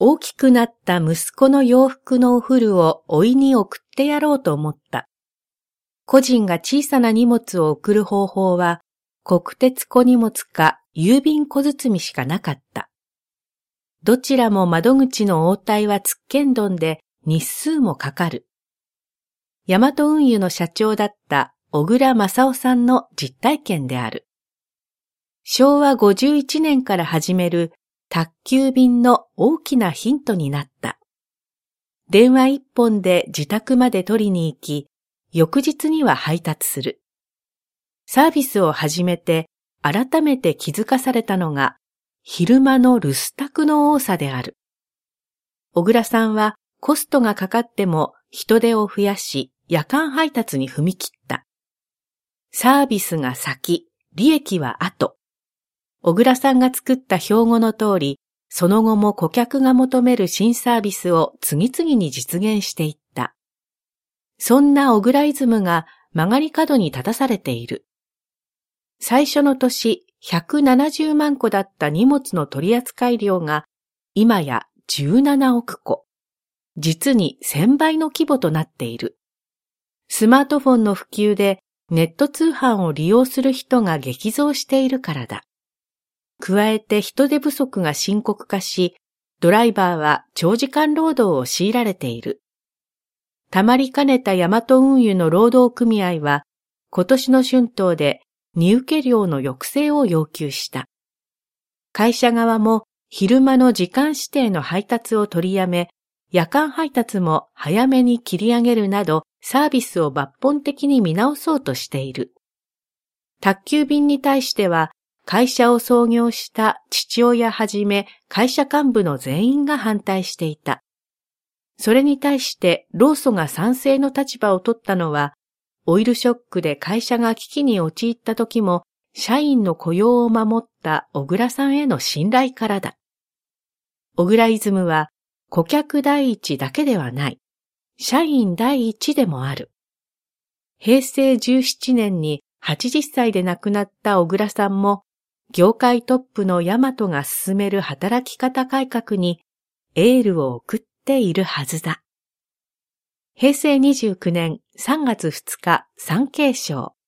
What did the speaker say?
大きくなった息子の洋服のお古を甥いに送ってやろうと思った。個人が小さな荷物を送る方法は、国鉄小荷物か郵便小包しかなかった。どちらも窓口の応対はつっけんどんで日数もかかる。大和運輸の社長だった小倉正夫さんの実体験である。昭和51年から始める宅急便の大きなヒントになった。電話一本で自宅まで取りに行き、翌日には配達する。サービスを始めて改めて気づかされたのが昼間の留守宅の多さである。小倉さんはコストがかかっても人手を増やし夜間配達に踏み切った。サービスが先、利益は後。小倉さんが作った標語の通り、その後も顧客が求める新サービスを次々に実現していった。そんな小倉イズムが曲がり角に立たされている。最初の年170万個だった荷物の取扱量が今や17億個。実に1000倍の規模となっている。スマートフォンの普及でネット通販を利用する人が激増しているからだ。加えて人手不足が深刻化し、ドライバーは長時間労働を強いられている。たまりかねた大和運輸の労働組合は、今年の春闘で荷受量の抑制を要求した。会社側も昼間の時間指定の配達を取りやめ、夜間配達も早めに切り上げるなどサービスを抜本的に見直そうとしている。宅急便に対しては、会社を創業した父親はじめ会社幹部の全員が反対していた。それに対して労組が賛成の立場を取ったのは、オイルショックで会社が危機に陥った時も社員の雇用を守った小倉さんへの信頼からだ。小倉イズムは顧客第一だけではない、社員第一でもある。平成17年に80歳で亡くなった小倉さんも、業界トップの大和が進める働き方改革にエールを送っているはずだ。平成29年3月2日、産経省。